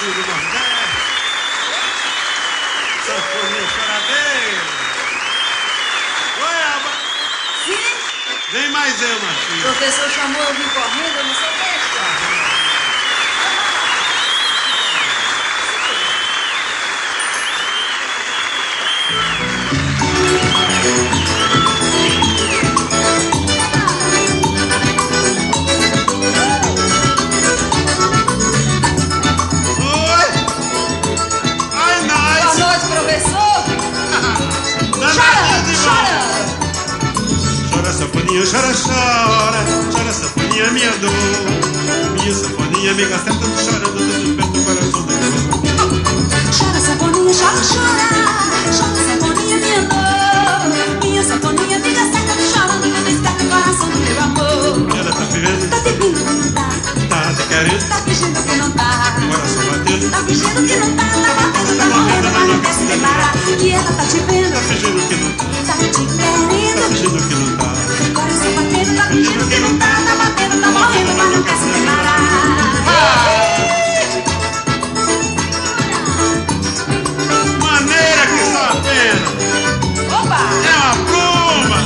sul do Nordeste. Sanfoninha choradeira. Oi, Alba. Sim? Vem mais eu, Martinho. O professor chamou, eu vim correndo, eu não sou besta. Sanfoninha, chora, chora, chora, sanfoninha, minha dor. Minha sanfoninha, amiga certa, tô chorando, tô perto do coração do meu amor. Chora, sanfoninha, chora, chora, chora, sanfoninha, minha dor. Minha sanfoninha, amiga certa, tô chorando, tô perto do coração do meu amor. Ela tá vivendo, tá fingindo que não tá, tá te querendo, tá fingindo que não tá, coração batendo, tá fingindo que não tá, tá batendo, tá morrendo, mas não quer se declarar. Que ela tá te vendo, tá fingindo que não tá, tá te querendo, tá fingindo que não tá. Coração batendo, tá fingindo que não tá, tá batendo, tá morrendo, mas não quer se declarar. Maneira que só a pena. Opa! É uma pluma.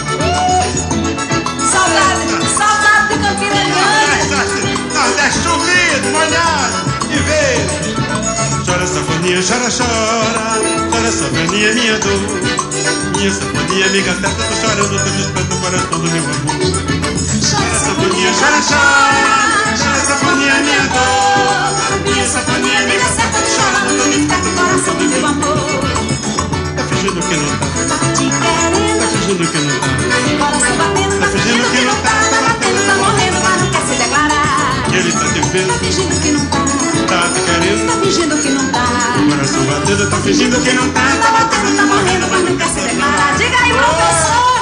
Saudade, saudade de Campina Grande. Nordeste chovido, molhado e verde. Chora, sanfoninha, chora, chora, chora, sanfoninha, minha dor. Minha sanfoninha, amiga certa, tô chorando, tô desperto o coração do meu amor. Chora, sanfoninha, chora, chora, chora, sanfoninha, minha dor. Minha sanfoninha, amiga certa, tô chorando, tô desperto o coração do meu amor. Tá fingindo que não tá, tá te querendo, tá fingindo que não tá. Coração batendo, tá fingindo que não tá, tá batendo, tá morrendo, mas não quer se declarar. Ele tá te vendo, tá fingindo que não tá, tá te querendo, tá fingindo que não tá. Coração batendo, tá fingindo que não tá, tá batendo, tá morrendo, mas não quer se declarar. Diga aí, professor!